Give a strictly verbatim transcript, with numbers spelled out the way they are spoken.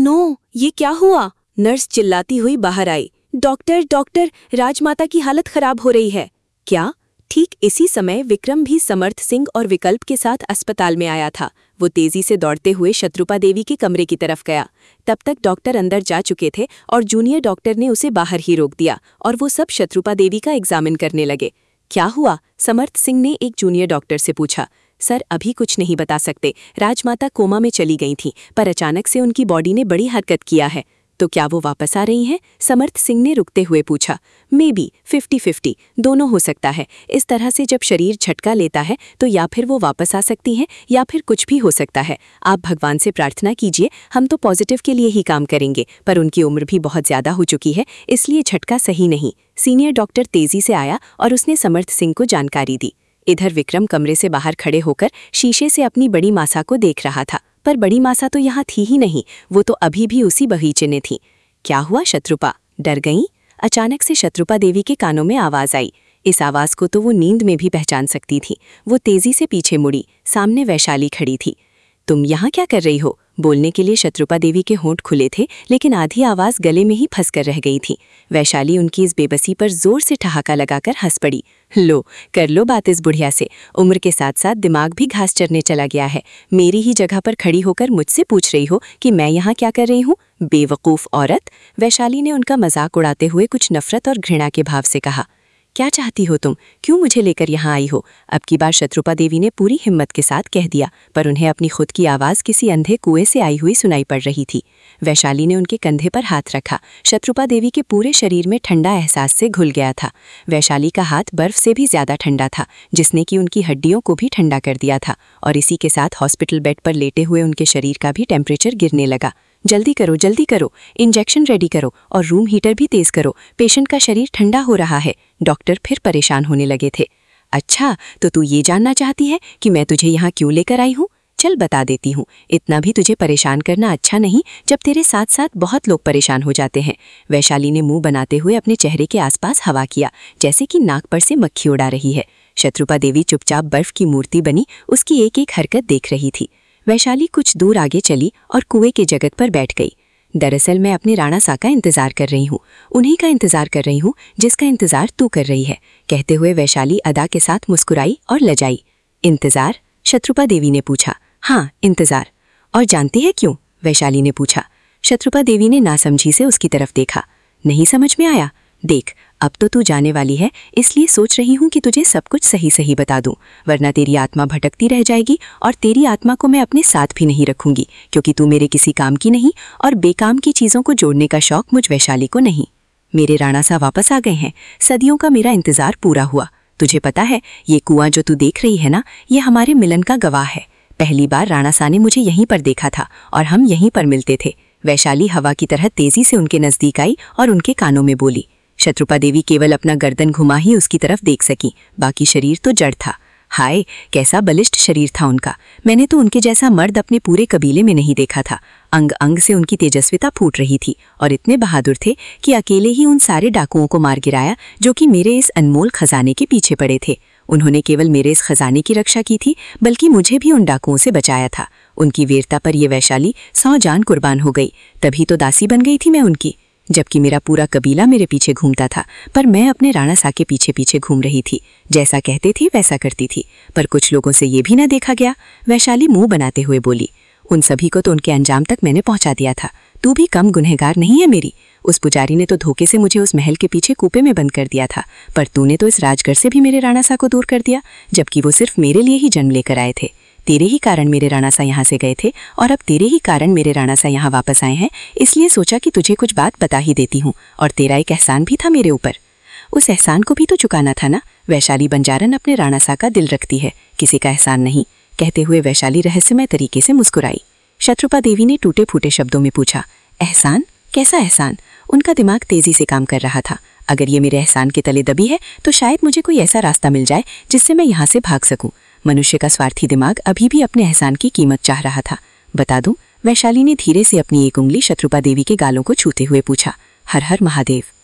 No, ये क्या हुआ? नर्स चिल्लाती हुई बाहर आई। डॉक्टर डॉक्टर, राजमाता की हालत खराब हो रही है। क्या? ठीक इसी समय विक्रम भी समर्थ सिंह और विकल्प के साथ अस्पताल में आया था। वो तेजी से दौड़ते हुए शत्रुपा देवी के कमरे की तरफ गया। तब तक डॉक्टर अंदर जा चुके थे और जूनियर डॉक्टर ने उसे बाहर ही रोक दिया और वो सब शत्रुपा देवी का एग्जामिन करने लगे। क्या हुआ? समर्थ सिंह ने एक जूनियर डॉक्टर से पूछा। सर, अभी कुछ नहीं बता सकते। राजमाता कोमा में चली गई थी, पर अचानक से उनकी बॉडी ने बड़ी हरकत किया है। तो क्या वो वापस आ रही हैं? समर्थ सिंह ने रुकते हुए पूछा। मे बी फिफ्टी फिफ्टी, दोनों हो सकता है। इस तरह से जब शरीर झटका लेता है तो या फिर वो वापस आ सकती हैं या फिर कुछ भी हो सकता है। आप भगवान से प्रार्थना कीजिए, हम तो पॉजिटिव के लिए ही काम करेंगे, पर उनकी उम्र भी बहुत ज़्यादा हो चुकी है, इसलिए झटका सही नहीं। सीनियर डॉक्टर तेजी से आया और उसने समर्थ सिंह को जानकारी दी। इधर विक्रम कमरे से बाहर खड़े होकर शीशे से अपनी बड़ी मासा को देख रहा था, पर बड़ी मासा तो यहाँ थी ही नहीं, वो तो अभी भी उसी बगीचे में थी। क्या हुआ शत्रुपा? डर गई? अचानक से शत्रुपा देवी के कानों में आवाज आई। इस आवाज को तो वो नींद में भी पहचान सकती थी। वो तेजी से पीछे मुड़ी। सामने वैशाली खड़ी थी। तुम यहाँ क्या कर रही हो? बोलने के लिए शत्रुपा देवी के होंठ खुले थे, लेकिन आधी आवाज गले में ही फंस कर रह गई थी। वैशाली उनकी इस बेबसी पर जोर से ठहाका लगाकर हंस पड़ी। लो, कर लो बात इस बुढ़िया से। उम्र के साथ साथ दिमाग भी घास चरने चला गया है। मेरी ही जगह पर खड़ी होकर मुझसे पूछ रही हो कि मैं यहाँ क्या कर रही हूँ? बेवकूफ़ औरत। वैशाली ने उनका मजाक उड़ाते हुए कुछ नफरत और घृणा के भाव से कहा। क्या चाहती हो तुम? क्यों मुझे लेकर यहाँ आई हो? अब की बार शत्रुपा देवी ने पूरी हिम्मत के साथ कह दिया, पर उन्हें अपनी खुद की आवाज़ किसी अंधे कुएं से आई हुई सुनाई पड़ रही थी। वैशाली ने उनके कंधे पर हाथ रखा। शत्रुपा देवी के पूरे शरीर में ठंडा एहसास से घुल गया था। वैशाली का हाथ बर्फ से भी ज्यादा ठंडा था, जिसने कि उनकी हड्डियों को भी ठंडा कर दिया था, और इसी के साथ हॉस्पिटल बेड पर लेटे हुए उनके शरीर का भी टेम्परेचर गिरने लगा। जल्दी करो, जल्दी करो, इंजेक्शन रेडी करो और रूम हीटर भी तेज करो, पेशेंट का शरीर ठंडा हो रहा है। डॉक्टर फिर परेशान होने लगे थे। अच्छा, तो तू ये जानना चाहती है कि मैं तुझे यहाँ क्यों लेकर आई हूँ? चल बता देती हूँ। इतना भी तुझे परेशान करना अच्छा नहीं जब तेरे साथ साथ बहुत लोग परेशान हो जाते हैं। वैशाली ने मुंह बनाते हुए अपने चेहरे के आसपास हवा किया, जैसे कि नाक पर से मक्खी उड़ा रही है। शत्रुपा देवी चुपचाप बर्फ की मूर्ति बनी उसकी एक एक हरकत देख रही थी। वैशाली कुछ दूर आगे चली और कुएं के जगत पर बैठ गई। दरअसल मैं अपने राणा सा का इंतजार कर रही हूँ, उन्हीं का इंतजार कर रही हूँ जिसका इंतजार तू कर रही है। कहते हुए वैशाली अदा के साथ मुस्कुराई और लजाई। इंतजार? शत्रुपा देवी ने पूछा। हाँ, इंतजार। और जानती है क्यों? वैशाली ने पूछा। शत्रुपा देवी ने नासमझी से उसकी तरफ देखा। नहीं समझ में आया? देख, अब तो तू जाने वाली है, इसलिए सोच रही हूँ कि तुझे सब कुछ सही सही बता दूं, वरना तेरी आत्मा भटकती रह जाएगी और तेरी आत्मा को मैं अपने साथ भी नहीं रखूंगी, क्योंकि तू मेरे किसी काम की नहीं और बेकाम की चीज़ों को जोड़ने का शौक मुझ वैशाली को नहीं। मेरे राणा सा वापस आ गए हैं। सदियों का मेरा इंतजार पूरा हुआ। तुझे पता है, ये कुआं जो तू देख रही है ना, ये हमारे मिलन का गवाह है। पहली बार राणा सा ने मुझे यहीं पर देखा था और हम यहीं पर मिलते थे। वैशाली हवा की तरह तेजी से उनके नजदीक आई और उनके कानों में बोली। शत्रुपा देवी केवल अपना गर्दन घुमा ही उसकी तरफ देख सकी, बाकी शरीर तो जड़ था। हाय, कैसा बलिष्ठ शरीर था उनका। मैंने तो उनके जैसा मर्द अपने पूरे कबीले में नहीं देखा था। अंग अंग से उनकी तेजस्विता फूट रही थी और इतने बहादुर थे कि अकेले ही उन सारे डाकुओं को मार गिराया जो कि मेरे इस अनमोल खजाने के पीछे पड़े थे। उन्होंने केवल मेरे इस खजाने की रक्षा की थी, बल्कि मुझे भी उन डाकुओं से बचाया था। उनकी वीरता पर यह वैशाली सौ जान कुर्बान हो गई, तभी तो दासी बन गई थी मैं उनकी। जबकि मेरा पूरा कबीला मेरे पीछे घूमता था, पर मैं अपने राणा सा के पीछे पीछे घूम रही थी। जैसा कहते थे वैसा करती थी, पर कुछ लोगों से ये भी ना देखा गया। वैशाली मुंह बनाते हुए बोली। उन सभी को तो उनके अंजाम तक मैंने पहुंचा दिया था। तू भी कम गुनहगार नहीं है मेरी। उस पुजारी ने तो धोखे से मुझे उस महल के पीछे कूपे में बंद कर दिया था, पर तूने तो इस राजगढ़ से भी मेरे राणा सा को दूर कर दिया, जबकि वो सिर्फ मेरे लिए ही जन्म लेकर आए थे। तेरे ही कारण मेरे राणा सा यहाँ से गए थे और अब तेरे ही कारण मेरे राणा सा यहाँ वापस आए हैं, इसलिए सोचा कि तुझे कुछ बात बता ही देती हूँ। और तेरा एक एहसान भी था मेरे ऊपर, उस एहसान को भी तो चुकाना था ना। वैशाली बंजारन अपने राणा सा का दिल रखती है, किसी का एहसान नहीं। कहते हुए वैशाली रहस्यमय तरीके से मुस्कुराई। शत्रुपा देवी ने टूटे फूटे शब्दों में पूछा, एहसान? कैसा एहसान? उनका दिमाग तेजी से काम कर रहा था। अगर ये मेरे एहसान के तले दबी है तो शायद मुझे कोई ऐसा रास्ता मिल जाए जिससे मैं यहाँ से भाग सकूं। मनुष्य का स्वार्थी दिमाग अभी भी अपने एहसान की कीमत चाह रहा था। बता दूं? वैशाली ने धीरे से अपनी एक उंगली शत्रुपा देवी के गालों को छूते हुए पूछा। हर हर महादेव।